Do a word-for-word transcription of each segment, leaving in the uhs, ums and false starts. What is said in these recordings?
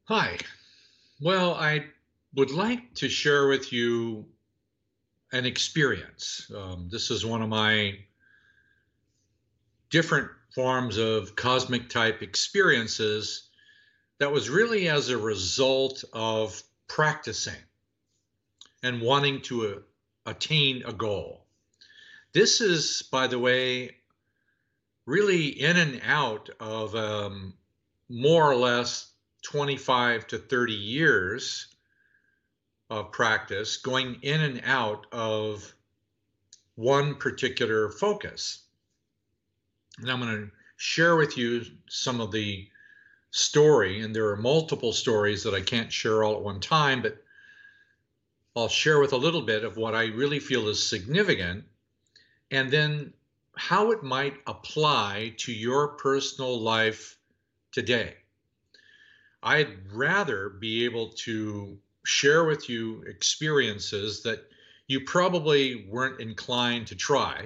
Hi. Well, I would like to share with you an experience. Um, this is one of my different forms of cosmic type experiences that was really as a result of practicing and wanting to uh, attain a goal. This is, by the way, really in and out of um, more or less twenty-five to thirty years of practice, going in and out of one particular focus. And I'm going to share with you some of the story, and there are multiple stories that I can't share all at one time, but I'll share with a little bit of what I really feel is significant, and then how it might apply to your personal life today. I'd rather be able to share with you experiences that you probably weren't inclined to try,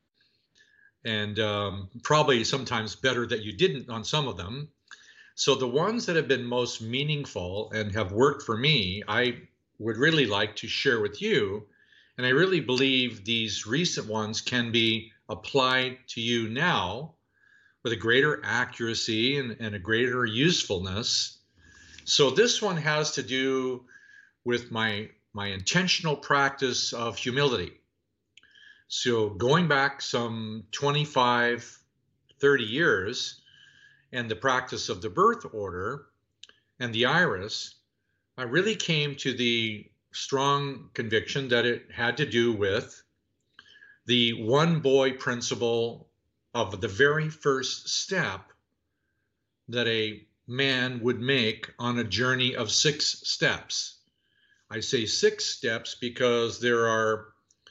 and um, probably sometimes better that you didn't on some of them. So, the ones that have been most meaningful and have worked for me, I would really like to share with you. And I really believe these recent ones can be applied to you now with a greater accuracy and, and a greater usefulness. So, this one has to do with my my intentional practice of humility. So going back some twenty-five, thirty years and the practice of the birth order and the iris, I really came to the strong conviction that it had to do with the one boy principle of the very first step that a man would make on a journey of six steps. I say six steps because there are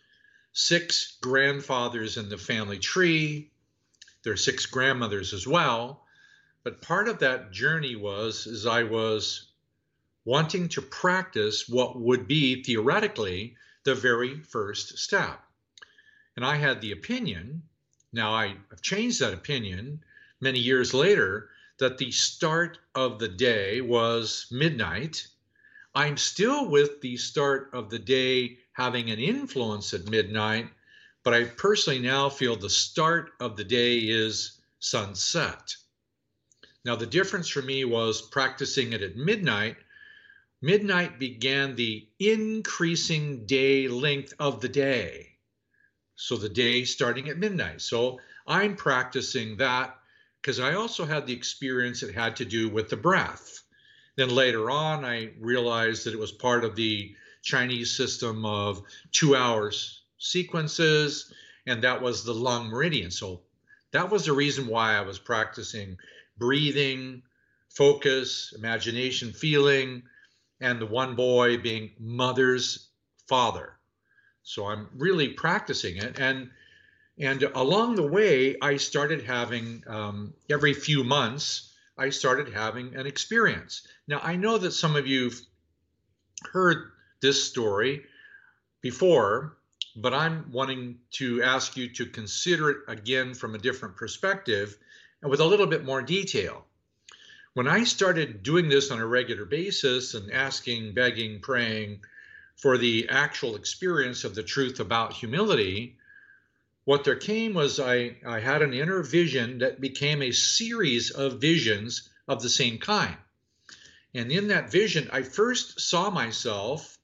six grandfathers in the family tree. There are six grandmothers as well. But part of that journey was is I was wanting to practice what would be theoretically the very first step. And I had the opinion, now I have changed that opinion many years later, that the start of the day was midnight. I'm still with the start of the day having an influence at midnight, but I personally now feel the start of the day is sunset. Now, the difference for me was practicing it at midnight. Midnight began the increasing day length of the day. So the day starting at midnight. So I'm practicing that because I also had the experience it had to do with the breath. Then later on, I realized that it was part of the Chinese system of two hours sequences, and that was the lung meridian. So that was the reason why I was practicing breathing, focus, imagination, feeling, and the one boy being mother's father. So I'm really practicing it. And and along the way, I started having um, every few months, I started having an experience. Now, I know that some of you've heard this story before, but I'm wanting to ask you to consider it again from a different perspective and with a little bit more detail. When I started doing this on a regular basis and asking, begging, praying for the actual experience of the truth about humility, what there came was I, I had an inner vision that became a series of visions of the same kind. And in that vision, I first saw myself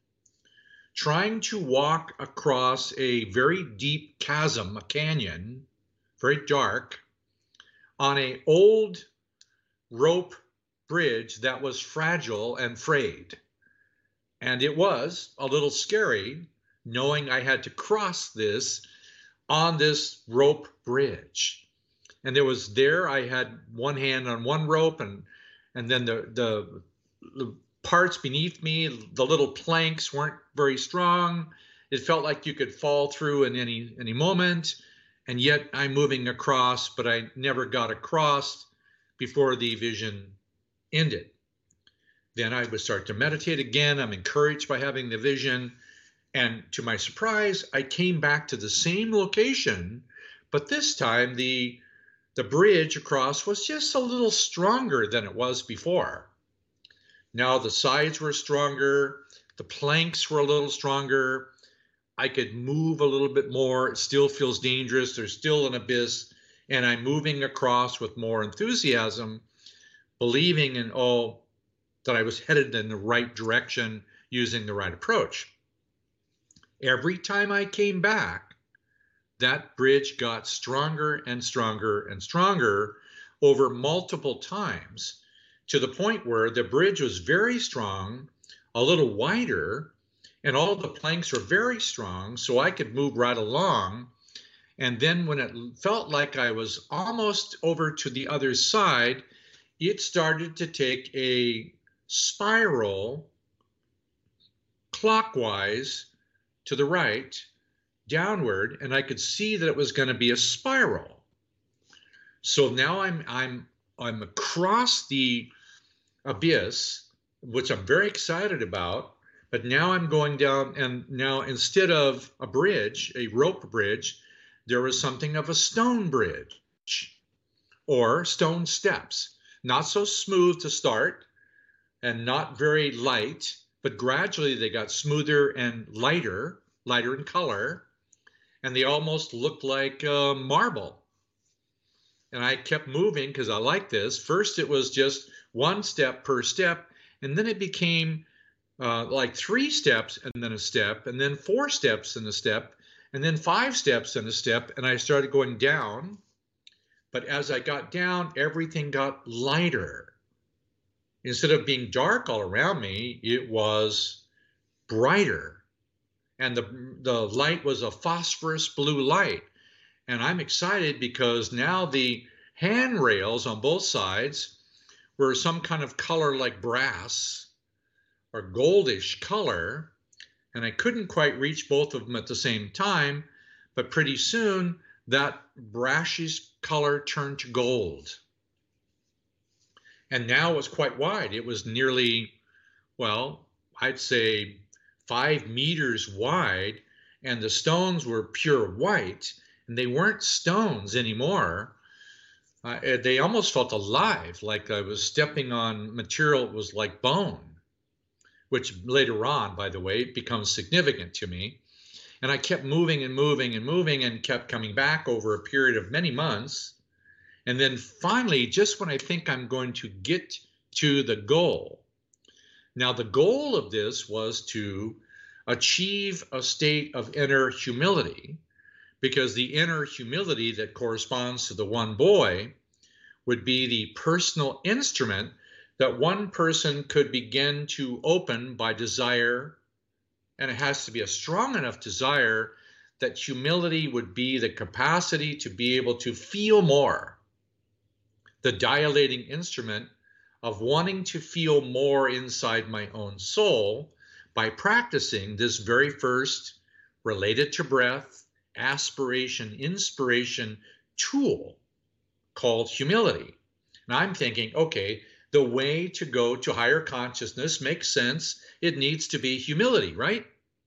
trying to walk across a very deep chasm, a canyon, very dark, on an old rope bridge that was fragile and frayed. And it was a little scary knowing I had to cross this on this rope bridge. And there was there, I had one hand on one rope and and then the the, the parts beneath me, the little planks weren't very strong. It felt like you could fall through in any any moment. And yet I'm moving across, but I never got across before the vision ended. Then I would start to meditate again. I'm encouraged by having the vision. And to my surprise, I came back to the same location, but this time the the bridge across was just a little stronger than it was before. Now the sides were stronger, the planks were a little stronger. I could move a little bit more. It still feels dangerous. There's still an abyss, and I'm moving across with more enthusiasm, believing in oh that I was headed in the right direction using the right approach. Every time I came back, that bridge got stronger and stronger and stronger over multiple times, to the point where the bridge was very strong, a little wider, and all the planks were very strong, so I could move right along. And then when it felt like I was almost over to the other side, it started to take a spiral clockwise to the right, downward, and I could see that it was going to be a spiral. So now I'm I'm I'm across the abyss, which I'm very excited about, but now I'm going down, and now instead of a bridge, a rope bridge, there was something of a stone bridge or stone steps. Not so smooth to start and not very light, but gradually they got smoother and lighter, lighter in color, and they almost looked like uh, marble. And I kept moving because I like this. First, it was just one step per step, and then it became uh, like three steps and then a step, and then four steps and a step, and then five steps and a step, and I started going down. But as I got down, everything got lighter. Instead of being dark all around me, it was brighter. And the, the light was a phosphorus blue light. And I'm excited because now the handrails on both sides were some kind of color like brass or goldish color. And I couldn't quite reach both of them at the same time, but pretty soon that brashish color turned to gold. And now it was quite wide. It was nearly, well, I'd say five meters wide, and the stones were pure white, and they weren't stones anymore. Uh, they almost felt alive, like I was stepping on material that was like bone, which later on, by the way, becomes significant to me. And I kept moving and moving and moving and kept coming back over a period of many months. And then finally, just when I think I'm going to get to the goal. Now, the goal of this was to achieve a state of inner humility, because the inner humility that corresponds to the one boy would be the personal instrument that one person could begin to open by desire. And it has to be a strong enough desire that humility would be the capacity to be able to feel more, the dilating instrument of wanting to feel more inside my own soul by practicing this very first related to breath, aspiration, inspiration tool called humility. And I'm thinking, okay, the way to go to higher consciousness makes sense. It needs to be humility, right?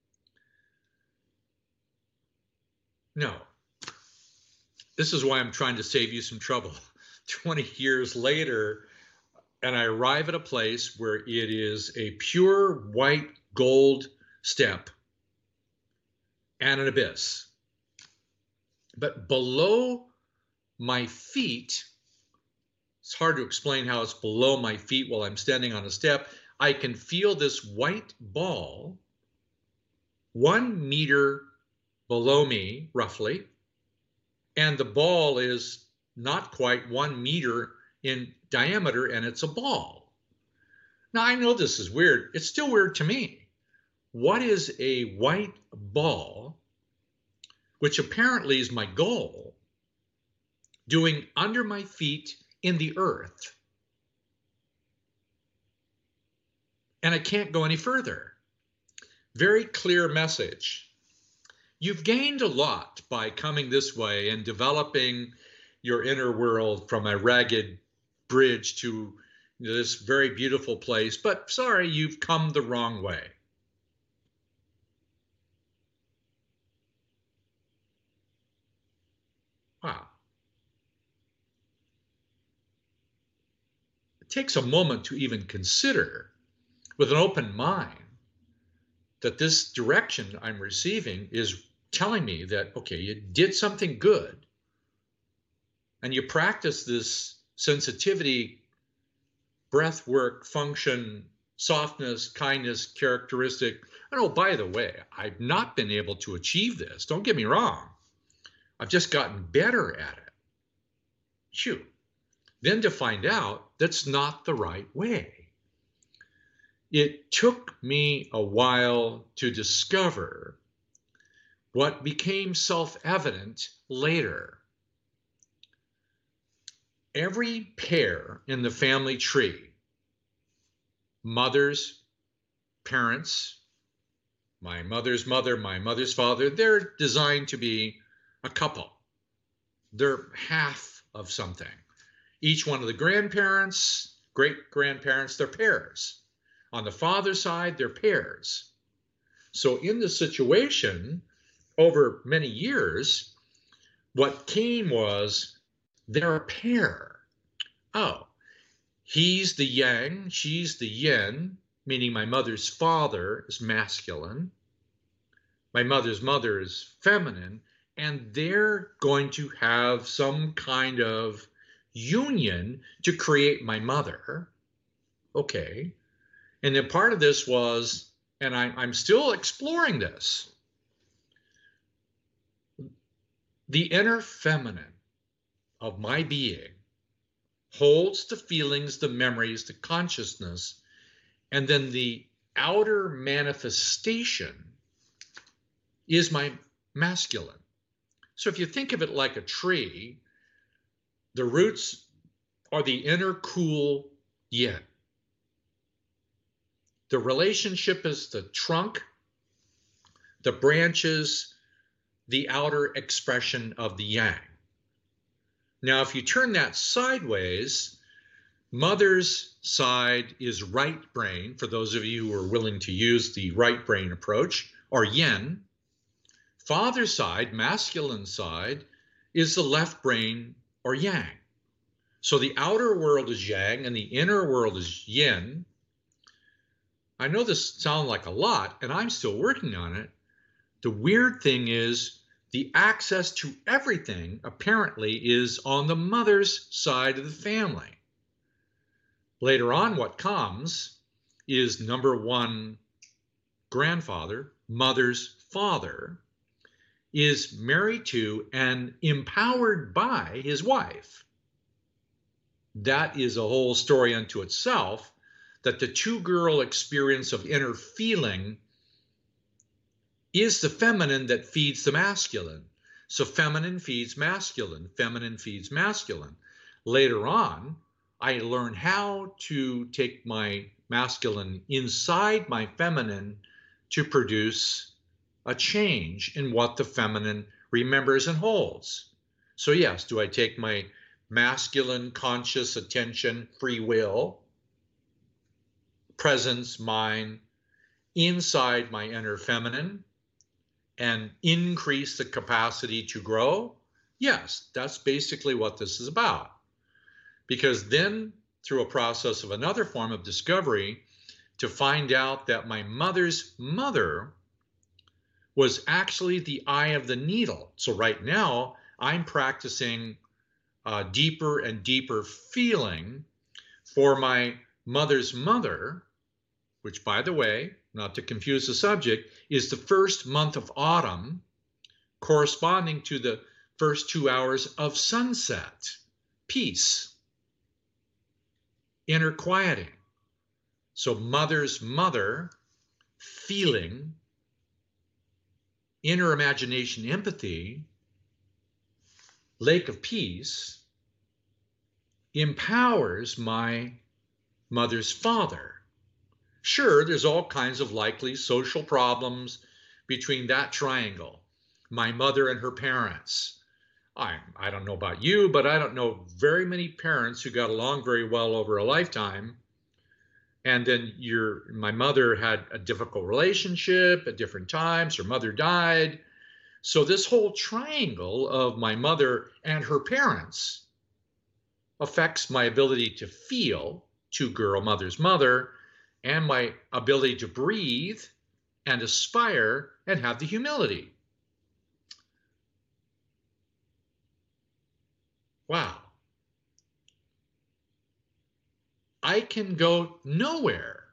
No. This is why I'm trying to save you some trouble. twenty years later, and I arrive at a place where it is a pure white gold step and an abyss. But below my feet, it's hard to explain how it's below my feet while I'm standing on a step. I can feel this white ball one meter below me, roughly, and the ball is not quite one meter in diameter, and it's a ball. Now, I know this is weird. It's still weird to me. What is a white ball, which apparently is my goal, doing under my feet in the earth? And I can't go any further. Very clear message. You've gained a lot by coming this way and developing your inner world from a ragged bridge to this very beautiful place, but sorry, you've come the wrong way. Wow. It takes a moment to even consider with an open mind that this direction I'm receiving is telling me that, okay, you did something good and you practice this sensitivity, breath work, function, softness, kindness, characteristic. And oh, by the way, I've not been able to achieve this. Don't get me wrong. I've just gotten better at it. Shoot. Then to find out that's not the right way. It took me a while to discover what became self-evident later. Every pair in the family tree, mothers, parents, my mother's mother, my mother's father, they're designed to be a couple. They're half of something. Each one of the grandparents, great-grandparents, they're pairs. On the father's side, they're pairs. So in this situation, over many years, what came was they're a pair. Oh, he's the yang, she's the yin, meaning my mother's father is masculine, my mother's mother is feminine, and they're going to have some kind of union to create my mother. Okay. And then part of this was, and I, I'm still exploring this, the inner feminine of my being holds the feelings, the memories, the consciousness, and then the outer manifestation is my masculine. So if you think of it like a tree, the roots are the inner cool yin. The relationship is the trunk, the branches, the outer expression of the yang. Now, if you turn that sideways, mother's side is right brain, for those of you who are willing to use the right brain approach, or yin. Father's side, masculine side, is the left brain, or yang. So the outer world is yang and the inner world is yin. I know this sounds like a lot, and I'm still working on it. The weird thing is the access to everything apparently is on the mother's side of the family. Later on, what comes is number one, grandfather, mother's father, is married to and empowered by his wife. That is a whole story unto itself, that the two-girl experience of inner feeling is the feminine that feeds the masculine. So feminine feeds masculine, feminine feeds masculine. Later on, I learn how to take my masculine inside my feminine to produce a change in what the feminine remembers and holds. So yes, do I take my masculine conscious attention, free will, presence, mind, inside my inner feminine and increase the capacity to grow? Yes, that's basically what this is about. Because then, through a process of another form of discovery, to find out that my mother's mother was actually the eye of the needle. So right now, I'm practicing uh, deeper and deeper feeling for my mother's mother, which, by the way, not to confuse the subject, is the first month of autumn, corresponding to the first two hours of sunset, peace, inner quieting. So mother's mother, feeling, inner imagination, empathy, lake of peace, empowers my mother's father. Sure, there's all kinds of likely social problems between that triangle, my mother and her parents. I, I don't know about you, but I don't know very many parents who got along very well over a lifetime. And then your, my mother had a difficult relationship at different times. Her mother died. So this whole triangle of my mother and her parents affects my ability to feel, two-girl mother's mother, and my ability to breathe and aspire and have the humility. Wow. I can go nowhere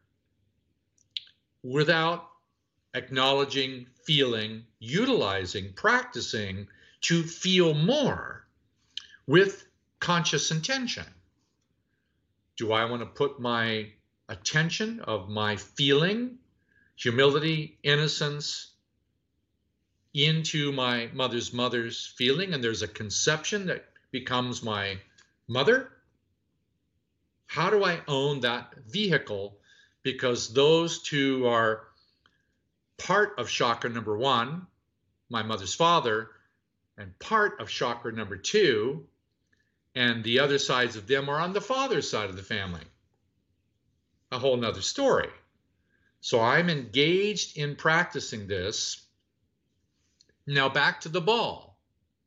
without acknowledging, feeling, utilizing, practicing to feel more with conscious intention. Do I want to put my attention of my feeling, humility, innocence into my mother's mother's feeling, and there's a conception that becomes my mother? How do I own that vehicle? Because those two are part of chakra number one, my mother's father, and part of chakra number two, and the other sides of them are on the father's side of the family. A whole nother story. So I'm engaged in practicing this. Now back to the ball.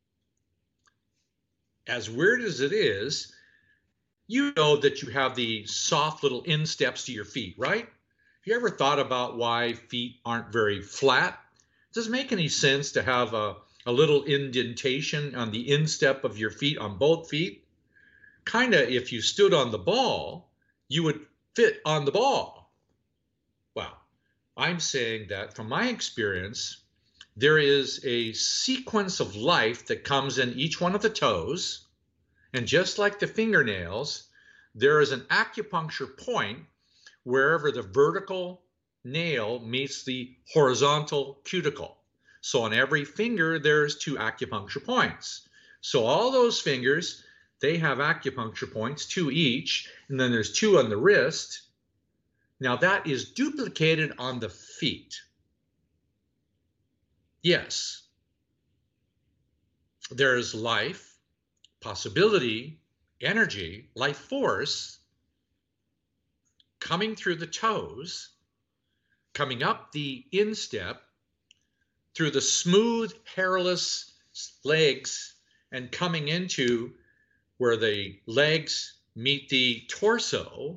As weird as it is, you know that you have the soft little insteps to your feet, right? Have you ever thought about why feet aren't very flat? Does it make any sense to have a, a little indentation on the instep of your feet on both feet? Kind of, if you stood on the ball, you would fit on the ball. Well, I'm saying that from my experience, there is a sequence of life that comes in each one of the toes. And just like the fingernails, there is an acupuncture point wherever the vertical nail meets the horizontal cuticle. So on every finger, there's two acupuncture points. So all those fingers, they have acupuncture points, two each, and then there's two on the wrist. Now that is duplicated on the feet. Yes, there's life, possibility, energy, life force coming through the toes, coming up the instep, through the smooth, hairless legs, and coming into where the legs meet the torso.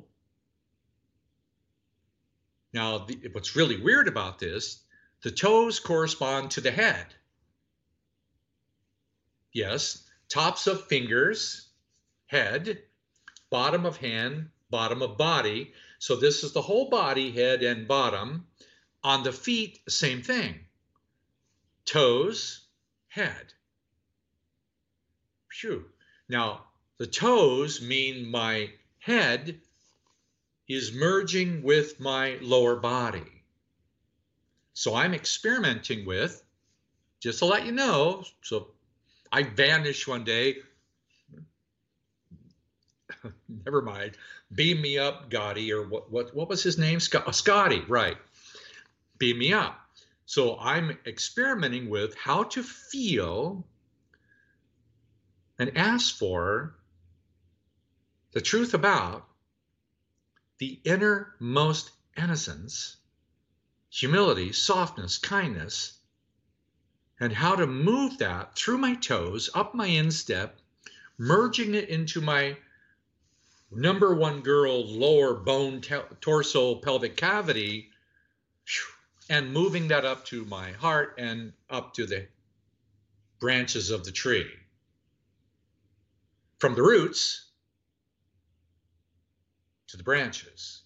Now, the, what's really weird about this, the toes correspond to the head. Yes. Tops of fingers, head, bottom of hand, bottom of body. So this is the whole body, head and bottom. On the feet, same thing. Toes, head. Phew. Now, the toes mean my head is merging with my lower body. So I'm experimenting with, just to let you know, so I vanished one day. Never mind. Beam me up, Gotti, or what, what, what was his name? Scott, Scotty, right. Beam me up. So I'm experimenting with how to feel and ask for the truth about the innermost innocence, humility, softness, kindness, and how to move that through my toes, up my instep, merging it into my number one girl lower bone, torso, pelvic cavity, and moving that up to my heart and up to the branches of the tree. From the roots to the branches.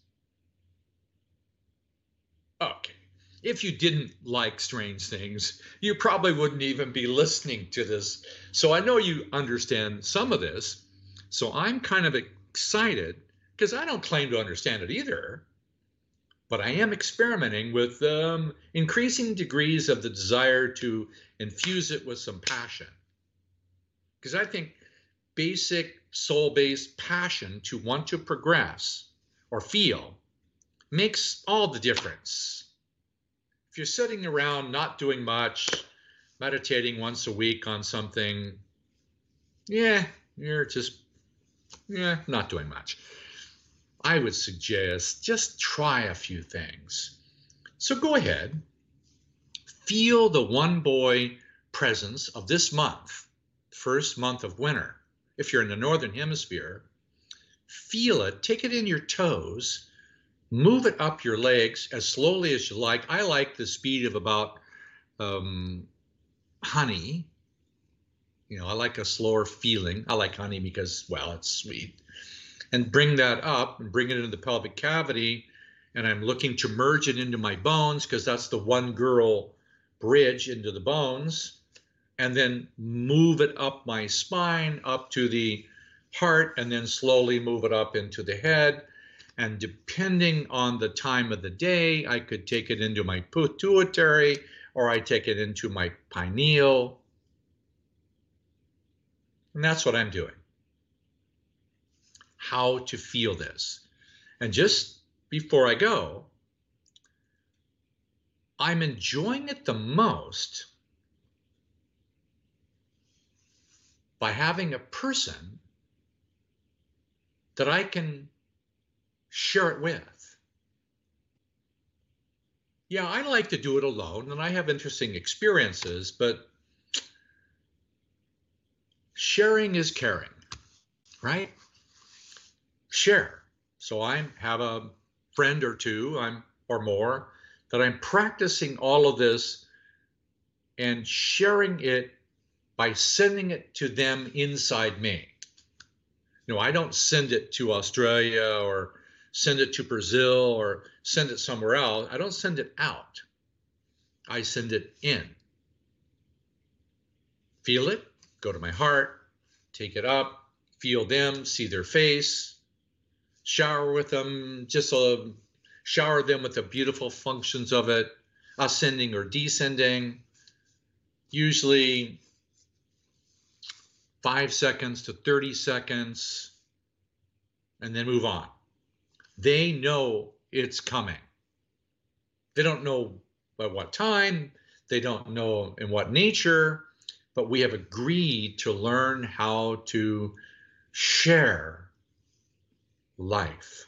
Okay. If you didn't like strange things, you probably wouldn't even be listening to this. So I know you understand some of this. So I'm kind of excited because I don't claim to understand it either. But I am experimenting with um, increasing degrees of the desire to infuse it with some passion. Because I think basic soul-based passion to want to progress or feel makes all the difference. If you're sitting around not doing much, meditating once a week on something, yeah, you're just, yeah, not doing much. I would suggest just try a few things. So go ahead, feel the one boy presence of this month, first month of winter. If you're in the Northern Hemisphere, feel it, take it in your toes, move it up your legs as slowly as you like. I like the speed of about um, honey. You know, I like a slower feeling. I like honey because, well, it's sweet. And bring that up and bring it into the pelvic cavity. And I'm looking to merge it into my bones because that's the one girl bridge into the bones. And then move it up my spine, up to the heart, and then slowly move it up into the head. And depending on the time of the day, I could take it into my pituitary, or I take it into my pineal. And that's what I'm doing. How to feel this. And just before I go, I'm enjoying it the most by having a person that I can share it with. Yeah, I like to do it alone, and I have interesting experiences, but sharing is caring, right? Share. So I have a friend or two, I'm or more, that I'm practicing all of this and sharing it by sending it to them inside me. You know, I don't send it to Australia or send it to Brazil or send it somewhere else. I don't send it out. I send it in. Feel it, go to my heart, take it up, feel them, see their face, shower with them, just uh, shower them with the beautiful functions of it, ascending or descending. Usually five seconds to thirty seconds, and then move on. They know it's coming. They don't know by what time, they don't know in what nature, but we have agreed to learn how to share life.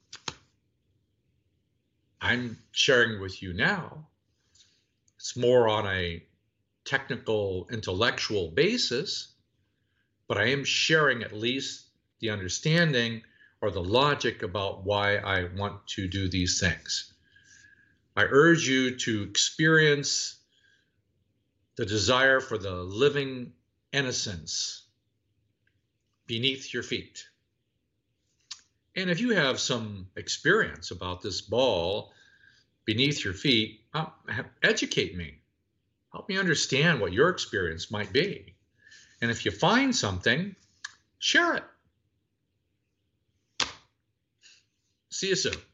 I'm sharing with you now. It's more on a technical, intellectual basis, but I am sharing at least the understanding or the logic about why I want to do these things. I urge you to experience the desire for the living innocence beneath your feet. And if you have some experience about this ball beneath your feet, uh, educate me. Help me understand what your experience might be. And if you find something, share it. See you soon.